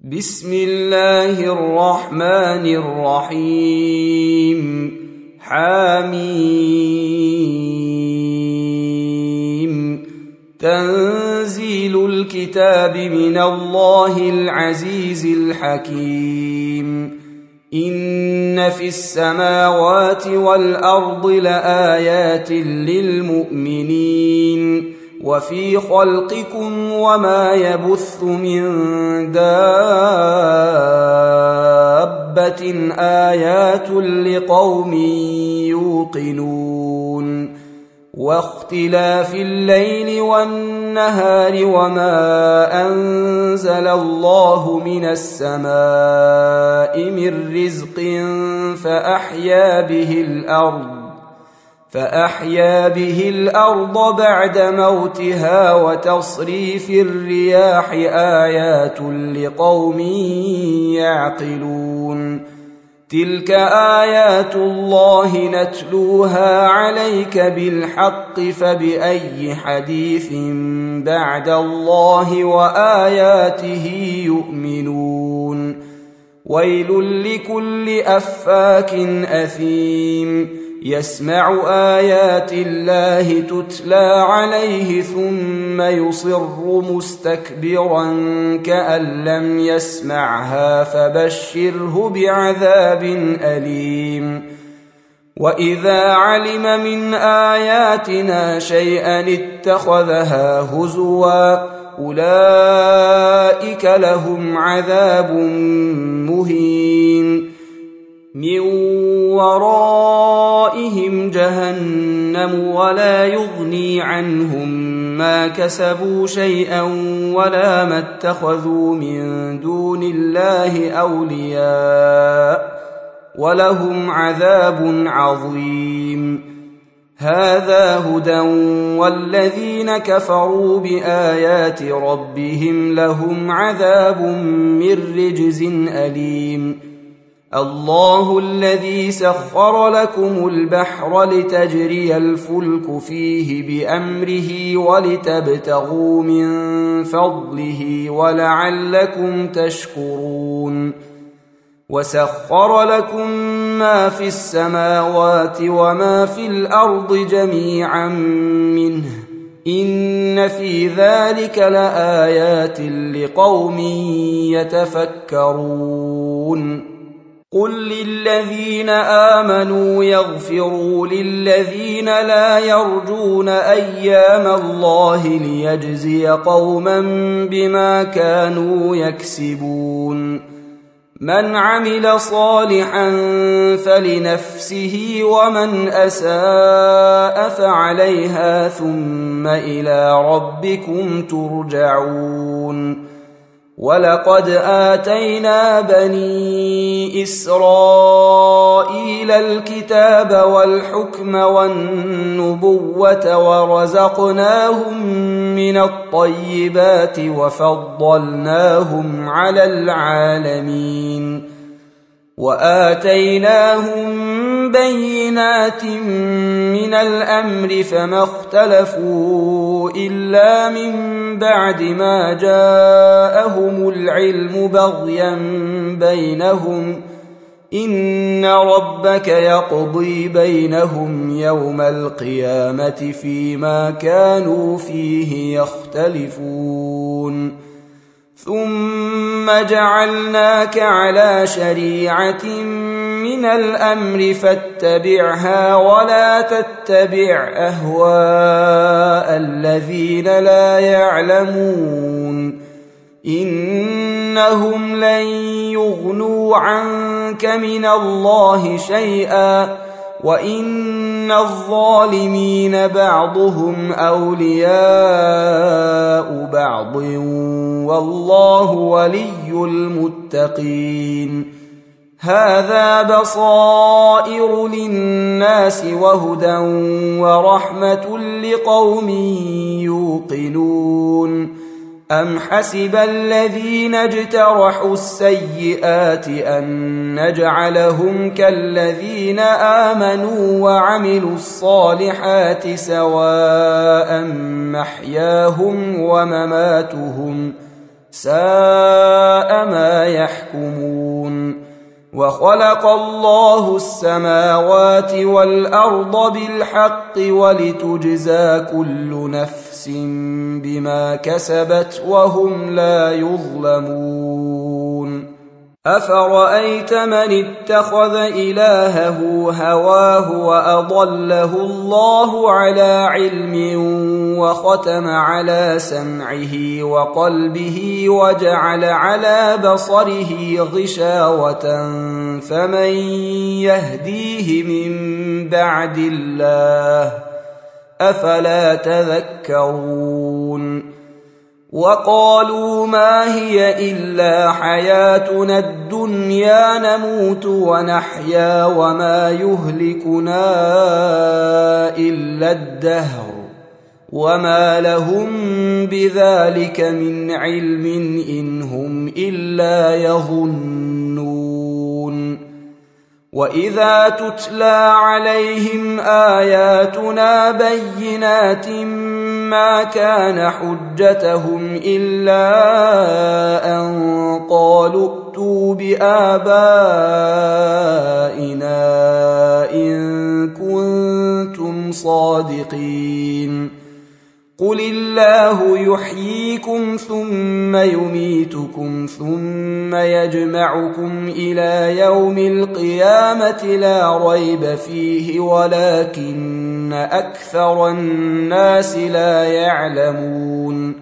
بسم الله الرحمن الرحيم. حميم. تنزيل الكتاب من الله العزيز الحكيم. إن في السماوات والأرض لآيات للمؤمنين وفي خلقكم وما يبث من دابة آيات لقوم يوقنون. واختلاف الليل والنهار وما أنزل الله من السماء من رزق فأحيا به الأرض بعد موتها وتصريف الرياح آيات لقوم يعقلون. تلك آيات الله نتلوها عليك بالحق فبأي حديث بعد الله وآياته يؤمنون. ويل لكل أفاك أثيم يسمع آيات الله تتلى عليه ثم يصر مستكبرا كأن لم يسمعها فبشره بعذاب أليم. وإذا علم من آياتنا شيئا اتخذها هزوا أولئك لهم عذاب مهين من ورائهم جهنم ولا يغني عنهم ما كسبوا شيئا ولا ما اتخذوا من دون الله أولياء ولهم عذاب عظيم. هذا هدى والذين كفروا بآيات ربهم لهم عذاب من رجز أليم. الله الذي سخر لكم البحر لتجري الفلك فيه بأمره ولتبتغوا من فضله ولعلكم تشكرون. وسخر لكم ما في السماوات وما في الأرض جميعا منه إن في ذلك لآيات لقوم يتفكرون. قل للذين آمنوا يغفروا للذين لا يرجون أيام الله ليجزي قوما بما كانوا يكسبون. من عمل صالحا فلنفسه ومن أساء فعليها ثم إلى ربكم ترجعون. ولقد آتينا بني إسرائيل الكتاب والحكم والنبوة ورزقناهم من الطيبات وفضلناهم على العالمين. وآتيناهم بينات من الأمر فما اختلفوا إلا من بعد ما جاءهم العلم بغيا بينهم. إن ربك يقضي بينهم يوم القيامة فيما كانوا فيه يختلفون. ثم جعلناك على شريعة من الأمر فاتبعها ولا تتبع أهواء الذين لا يعلمون. إنهم لن يغنوا عنك من الله شيئا وإن الظالمين بعضهم أولياء بعض والله ولي المتقين. هذا بصائر للناس وهدى ورحمة لقوم يوقنون. أم حسب الذين اجترحوا السيئات أن نجعلهم كالذين آمنوا وعملوا الصالحات سواء محياهم ومماتهم ساء ما يحكمون وخلق الله السماوات والأرض بالحق ولتجزى كل نفس بما كسبت وهم لا يظلمون أفرأيت من اتخذ إلهه هواه وأضله الله على علم وختم على سمعه وقلبه وجعل على بصره غشاوة فمن يهديه من بعد الله أفلا تذكرون وقالوا ما هي إلا حياتنا الدنيا نموت ونحيا وما يهلكنا إلا الدهر وما لهم بذلك من علم إن هم إلا يظنون وإذا تتلى عليهم آياتنا بينات ما كان حجتهم إلا أن قالوا ائتوا بآبائنا إن كنتم صادقين قل الله يحييكم ثم يميتكم ثم يجمعكم إلى يوم القيامة لا ريب فيه ولكن أكثر الناس لا يعلمون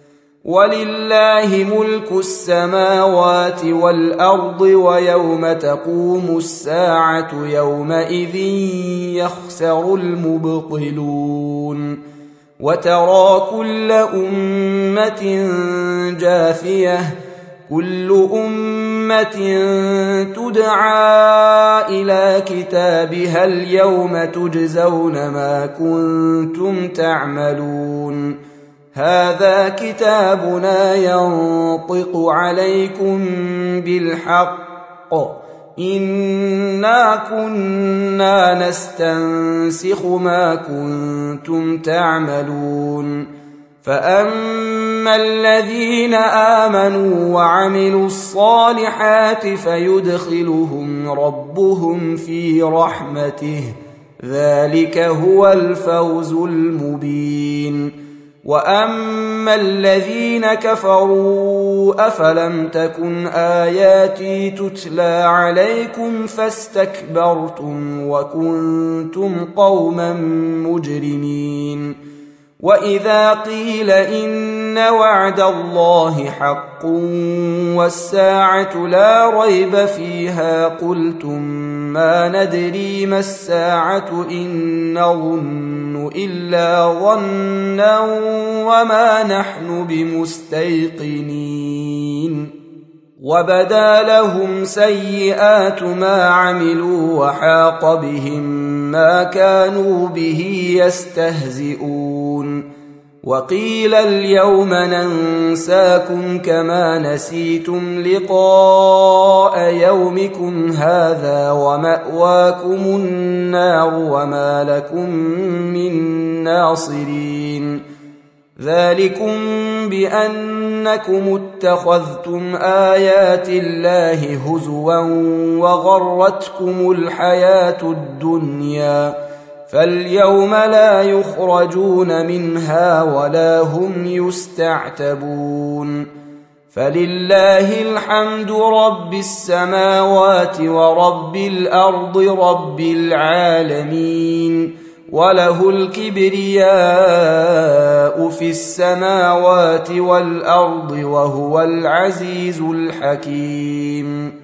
ولله ملك السماوات والأرض ويوم تقوم الساعة يومئذ يخسر المبطلون وترى كل أمة جاثية كل أمة تدعى إلى كتابها اليوم تجزون ما كنتم تعملون هذا كتابنا ينطق عليكم بالحق إنا كنا نستنسخ ما كنتم تعملون فأما الذين آمنوا وعملوا الصالحات فيدخلهم ربهم في رحمته ذلك هو الفوز المبين وأما الذين كفروا أفلم تكن آياتي تتلى عليكم فاستكبرتم وكنتم قوما مجرمين وإذا قيل إن وعد الله حق والساعة لا ريب فيها قلتم ما ندري ما الساعة إن نظن إلا ظنا وما نحن بمستيقنين وبدا لهم سيئات ما عملوا وحاق بهم ما كانوا به يستهزئون وقيل اليوم ننساكم كما نسيتم لقاء يومكم هذا ومأواكم النار وما لكم من ناصرين ذلكم بأنكم اتخذتم آيات الله هزوا وغرتكم الحياة الدنيا فاليوم لا يخرجون منها ولا هم يستعتبون فلله الحمد رب السماوات ورب الأرض رب العالمين وله الكبرياء في السماوات والأرض وهو العزيز الحكيم